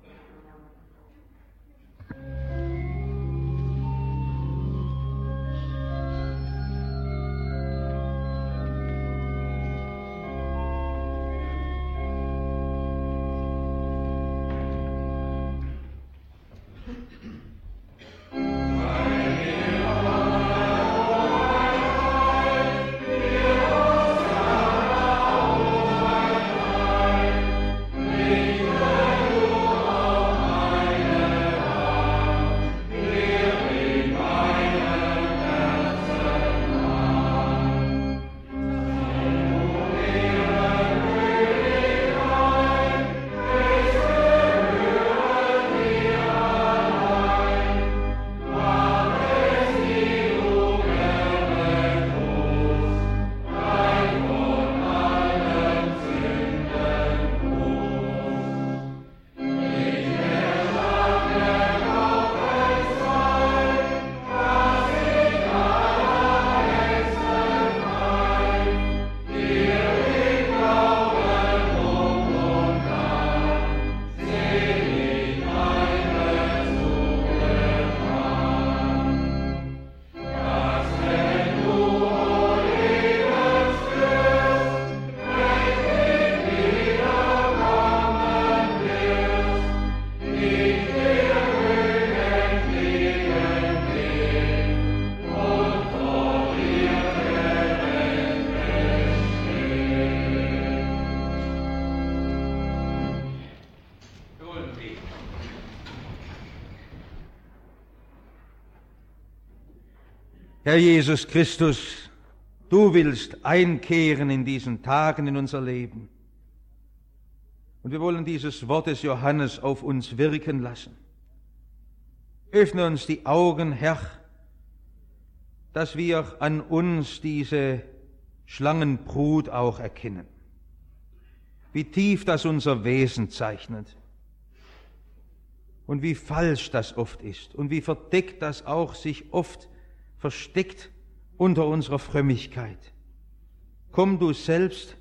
Herr Jesus Christus, du willst einkehren in diesen Tagen in unser Leben. Und wir wollen dieses Wort des Johannes auf uns wirken lassen. Öffne uns die Augen, Herr, dass wir an uns diese Schlangenbrut auch erkennen. Wie tief das unser Wesen zeichnet und wie falsch das oft ist und wie verdeckt das auch sich oft versteckt unter unserer Frömmigkeit. Komm du selbst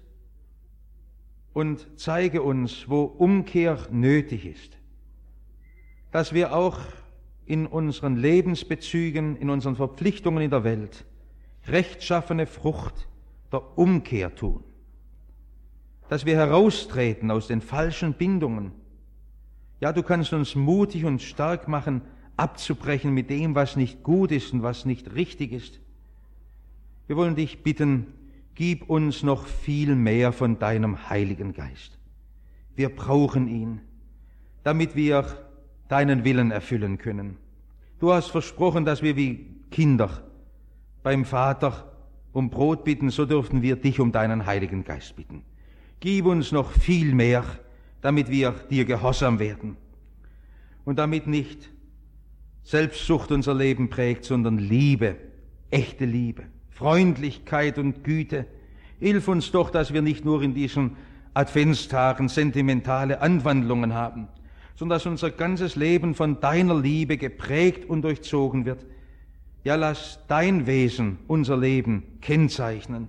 und zeige uns, wo Umkehr nötig ist, dass wir auch in unseren Lebensbezügen, in unseren Verpflichtungen in der Welt rechtschaffene Frucht der Umkehr tun, dass wir heraustreten aus den falschen Bindungen. Ja, du kannst uns mutig und stark machen, abzubrechen mit dem, was nicht gut ist und was nicht richtig ist. Wir wollen dich bitten, gib uns noch viel mehr von deinem Heiligen Geist. Wir brauchen ihn, damit wir deinen Willen erfüllen können. Du hast versprochen, dass wir wie Kinder beim Vater um Brot bitten, so dürfen wir dich um deinen Heiligen Geist bitten. Gib uns noch viel mehr, damit wir dir gehorsam werden und damit nicht Selbstsucht unser Leben prägt, sondern Liebe, echte Liebe, Freundlichkeit und Güte. Hilf uns doch, dass wir nicht nur in diesen Adventstagen sentimentale Anwandlungen haben, sondern dass unser ganzes Leben von deiner Liebe geprägt und durchzogen wird. Ja, lass dein Wesen unser Leben kennzeichnen.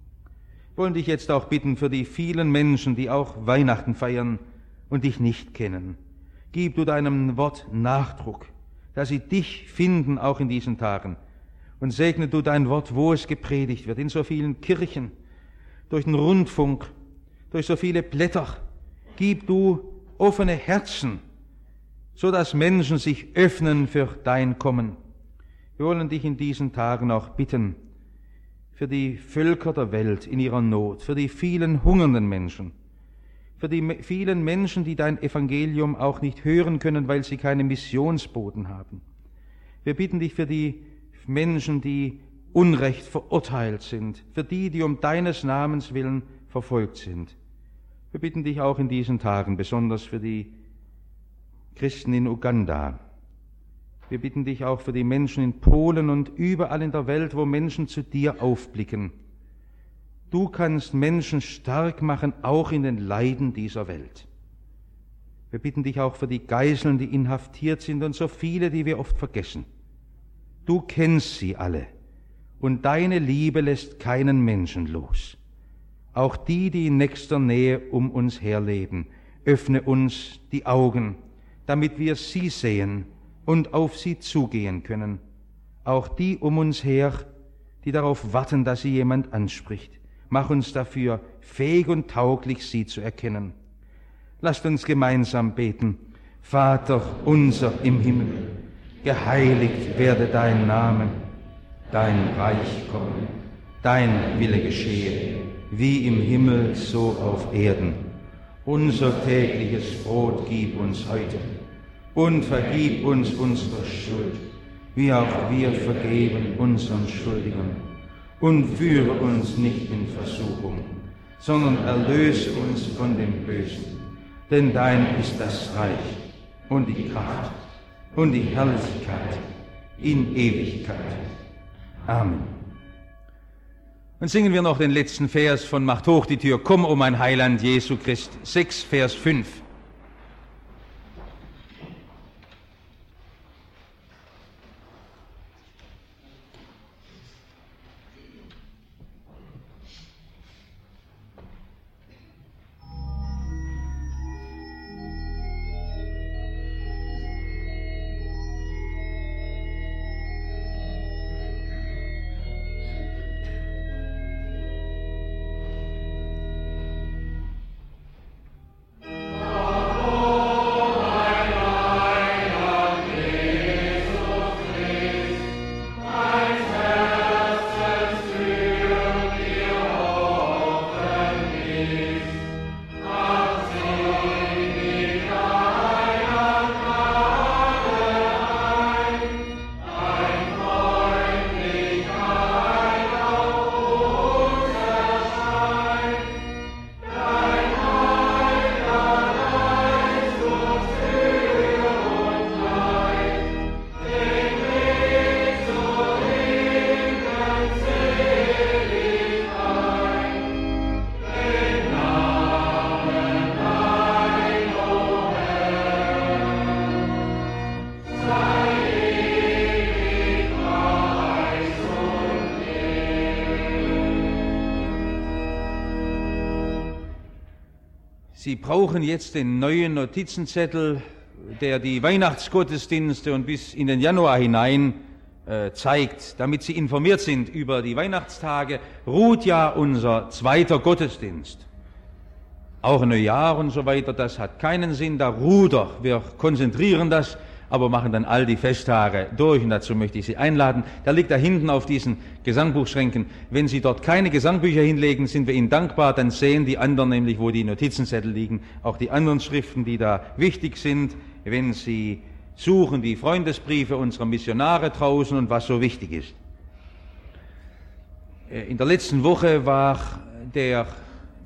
Wir wollen dich jetzt auch bitten für die vielen Menschen, die auch Weihnachten feiern und dich nicht kennen. Gib du deinem Wort Nachdruck, dass sie dich finden auch in diesen Tagen. Und segne du dein Wort, wo es gepredigt wird, in so vielen Kirchen, durch den Rundfunk, durch so viele Blätter. Gib du offene Herzen, so dass Menschen sich öffnen für dein Kommen. Wir wollen dich in diesen Tagen auch bitten, für die Völker der Welt in ihrer Not, für die vielen hungernden Menschen, für die vielen Menschen, die dein Evangelium auch nicht hören können, weil sie keine Missionsboten haben. Wir bitten dich für die Menschen, die unrecht verurteilt sind, für die, die um deines Namens willen verfolgt sind. Wir bitten dich auch in diesen Tagen, besonders für die Christen in Uganda. Wir bitten dich auch für die Menschen in Polen und überall in der Welt, wo Menschen zu dir aufblicken. Du kannst Menschen stark machen, auch in den Leiden dieser Welt. Wir bitten dich auch für die Geiseln, die inhaftiert sind und so viele, die wir oft vergessen. Du kennst sie alle und deine Liebe lässt keinen Menschen los. Auch die, die in nächster Nähe um uns herleben, öffne uns die Augen, damit wir sie sehen und auf sie zugehen können. Auch die um uns her, die darauf warten, dass sie jemand anspricht. Mach uns dafür fähig und tauglich, sie zu erkennen. Lasst uns gemeinsam beten. Vater unser im Himmel, geheiligt werde dein Name, dein Reich komme, dein Wille geschehe, wie im Himmel, so auf Erden. Unser tägliches Brot gib uns heute und vergib uns unsere Schuld, wie auch wir vergeben unseren Schuldigern. Und führe uns nicht in Versuchung, sondern erlöse uns von dem Bösen. Denn dein ist das Reich und die Kraft und die Herrlichkeit in Ewigkeit. Amen. Und singen wir noch den letzten Vers von Macht hoch die Tür, komm, o mein Heiland Jesu Christ, sechs, Vers fünf. Sie brauchen jetzt den neuen Notizenzettel, der die Weihnachtsgottesdienste und bis in den Januar hinein äh, zeigt, damit Sie informiert sind über die Weihnachtstage. Ruht ja unser zweiter Gottesdienst. Auch ein Neujahr und so weiter, das hat keinen Sinn, da ruht doch. Wir konzentrieren das, aber machen dann all die Festtage durch und dazu möchte ich Sie einladen. Da liegt da hinten auf diesen Gesangbuchschränken. Wenn Sie dort keine Gesangbücher hinlegen, sind wir Ihnen dankbar, dann sehen die anderen nämlich, wo die Notizenzettel liegen, auch die anderen Schriften, die da wichtig sind, wenn Sie suchen, die Freundesbriefe unserer Missionare draußen und was so wichtig ist. In der letzten Woche war der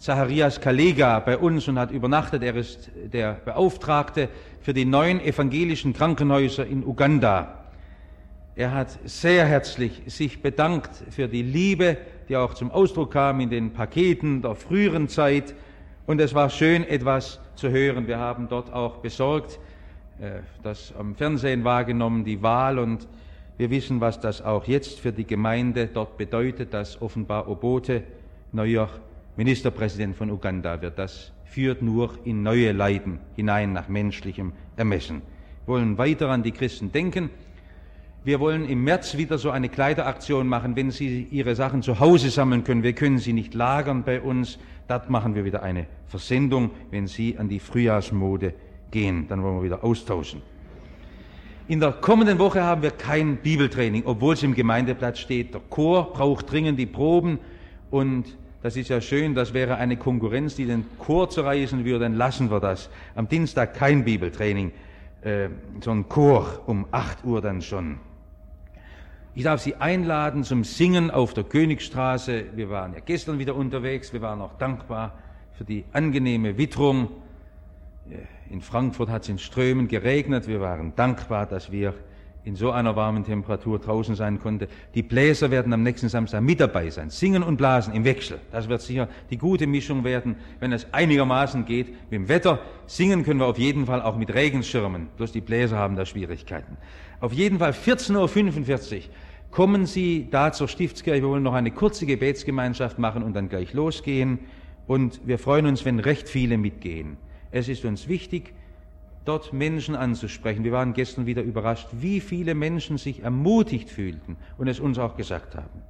Zacharias Kalega bei uns und hat übernachtet. Er ist der Beauftragte für die neuen evangelischen Krankenhäuser in Uganda. Er hat sehr herzlich sich bedankt für die Liebe, die auch zum Ausdruck kam in den Paketen der früheren Zeit. Und es war schön, etwas zu hören. Wir haben dort auch besorgt, das am Fernsehen wahrgenommen, die Wahl, und wir wissen, was das auch jetzt für die Gemeinde dort bedeutet, dass offenbar Obote neuer Ministerpräsident von Uganda wird. Das führt nur in neue Leiden hinein nach menschlichem Ermessen. Wir wollen weiter an die Christen denken. Wir wollen im März wieder so eine Kleideraktion machen, wenn Sie Ihre Sachen zu Hause sammeln können. Wir können sie nicht lagern bei uns. Dort machen wir wieder eine Versendung, wenn Sie an die Frühjahrsmode gehen. Dann wollen wir wieder austauschen. In der kommenden Woche haben wir kein Bibeltraining, obwohl es im Gemeindeblatt steht. Der Chor braucht dringend die Proben, und das ist ja schön, das wäre eine Konkurrenz, die den Chor zerreißen würde, dann lassen wir das. Am Dienstag kein Bibeltraining, äh, so ein Chor um acht Uhr dann schon. Ich darf Sie einladen zum Singen auf der Königstraße. Wir waren ja gestern wieder unterwegs, wir waren auch dankbar für die angenehme Witterung. In Frankfurt hat es in Strömen geregnet, wir waren dankbar, dass wir in so einer warmen Temperatur draußen sein konnten. Die Bläser werden am nächsten Samstag mit dabei sein, singen und blasen im Wechsel. Das wird sicher die gute Mischung werden, wenn es einigermaßen geht mit dem Wetter. Singen können wir auf jeden Fall auch mit Regenschirmen, bloß die Bläser haben da Schwierigkeiten. Auf jeden Fall vierzehn Uhr fünfundvierzig kommen Sie da zur Stiftskirche. Wir wollen noch eine kurze Gebetsgemeinschaft machen und dann gleich losgehen. Und wir freuen uns, wenn recht viele mitgehen. Es ist uns wichtig, dort Menschen anzusprechen. Wir waren gestern wieder überrascht, wie viele Menschen sich ermutigt fühlten und es uns auch gesagt haben.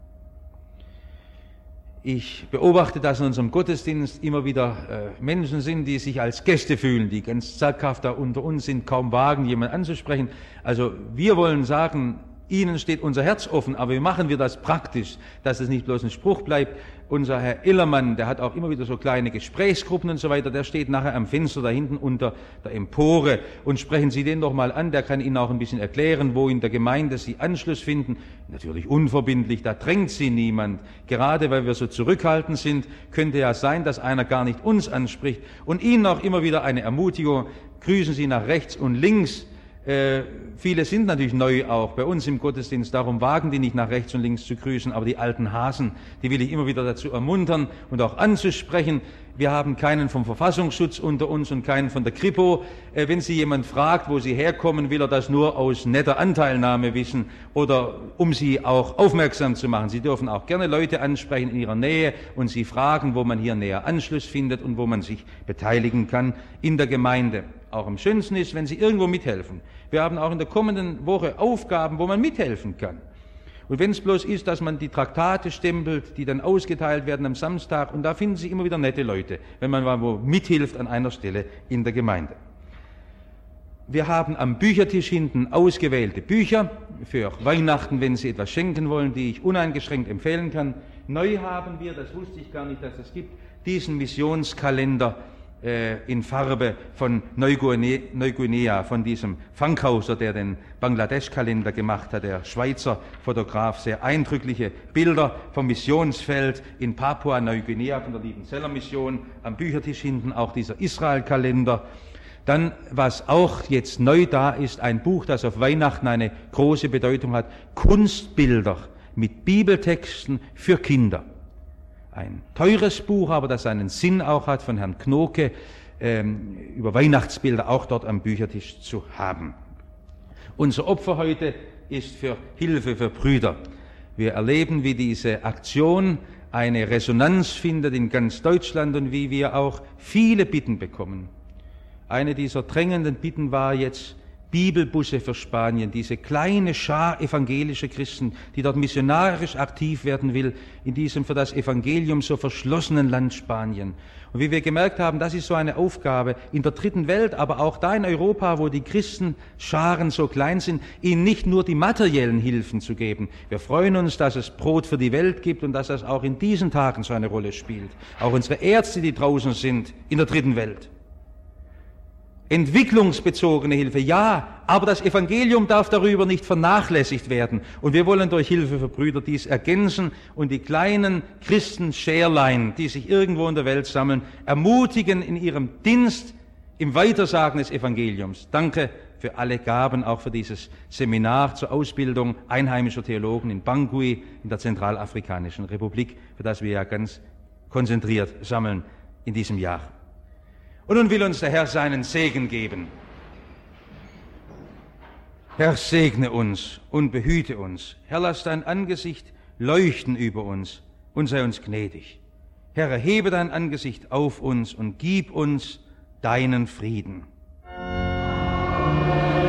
Ich beobachte, dass in unserem Gottesdienst immer wieder äh, Menschen sind, die sich als Gäste fühlen, die ganz zaghaft da unter uns sind, kaum wagen, jemanden anzusprechen. Also wir wollen sagen, Ihnen steht unser Herz offen, aber wie machen wir das praktisch, dass es nicht bloß ein Spruch bleibt? Unser Herr Illermann, der hat auch immer wieder so kleine Gesprächsgruppen und so weiter, der steht nachher am Fenster da hinten unter der Empore, und sprechen Sie den doch mal an, der kann Ihnen auch ein bisschen erklären, wo in der Gemeinde Sie Anschluss finden. Natürlich unverbindlich, da drängt Sie niemand. Gerade weil wir so zurückhaltend sind, könnte ja sein, dass einer gar nicht uns anspricht, und Ihnen auch immer wieder eine Ermutigung: grüßen Sie nach rechts und links. Äh, viele sind natürlich neu auch bei uns im Gottesdienst, darum wagen die nicht nach rechts und links zu grüßen, aber die alten Hasen, die will ich immer wieder dazu ermuntern und auch anzusprechen. Wir haben keinen vom Verfassungsschutz unter uns und keinen von der Kripo. Äh, wenn Sie jemand fragt, wo Sie herkommen, will er das nur aus netter Anteilnahme wissen oder um Sie auch aufmerksam zu machen. Sie dürfen auch gerne Leute ansprechen in Ihrer Nähe und Sie fragen, wo man hier näher Anschluss findet und wo man sich beteiligen kann in der Gemeinde. Auch am schönsten ist, wenn Sie irgendwo mithelfen. Wir haben auch in der kommenden Woche Aufgaben, wo man mithelfen kann. Und wenn es bloß ist, dass man die Traktate stempelt, die dann ausgeteilt werden am Samstag, und da finden Sie immer wieder nette Leute, wenn man mal wo mithilft an einer Stelle in der Gemeinde. Wir haben am Büchertisch hinten ausgewählte Bücher für Weihnachten, wenn Sie etwas schenken wollen, die ich uneingeschränkt empfehlen kann. Neu haben wir, das wusste ich gar nicht, dass es gibt, diesen Missionskalender in Farbe von Neuguinea, von diesem Fankhauser, der den Bangladesch-Kalender gemacht hat, der Schweizer Fotograf. Sehr eindrückliche Bilder vom Missionsfeld in Papua-Neuguinea von der Liebenzeller-Mission. Am Büchertisch hinten auch dieser Israel-Kalender. Dann, was auch jetzt neu da ist, ein Buch, das auf Weihnachten eine große Bedeutung hat: Kunstbilder mit Bibeltexten für Kinder. Ein teures Buch, aber das einen Sinn auch hat, von Herrn Knoke, ähm, über Weihnachtsbilder auch dort am Büchertisch zu haben. Unser Opfer heute ist für Hilfe für Brüder. Wir erleben, wie diese Aktion eine Resonanz findet in ganz Deutschland und wie wir auch viele Bitten bekommen. Eine dieser drängenden Bitten war jetzt Bibelbusse für Spanien, diese kleine Schar evangelischer Christen, die dort missionarisch aktiv werden will, in diesem für das Evangelium so verschlossenen Land Spanien. Und wie wir gemerkt haben, das ist so eine Aufgabe in der dritten Welt, aber auch da in Europa, wo die Christenscharen so klein sind, ihnen nicht nur die materiellen Hilfen zu geben. Wir freuen uns, dass es Brot für die Welt gibt und dass das auch in diesen Tagen so eine Rolle spielt. Auch unsere Ärzte, die draußen sind in der dritten Welt. entwicklungsbezogene Hilfe, ja, aber das Evangelium darf darüber nicht vernachlässigt werden. Und wir wollen durch Hilfe für Brüder dies ergänzen und die kleinen Christen-Scherlein, die sich irgendwo in der Welt sammeln, ermutigen in ihrem Dienst im Weitersagen des Evangeliums. Danke für alle Gaben, auch für dieses Seminar zur Ausbildung einheimischer Theologen in Bangui in der Zentralafrikanischen Republik, für das wir ja ganz konzentriert sammeln in diesem Jahr. Und nun will uns der Herr seinen Segen geben. Herr, segne uns und behüte uns. Herr, lass dein Angesicht leuchten über uns und sei uns gnädig. Herr, erhebe dein Angesicht auf uns und gib uns deinen Frieden.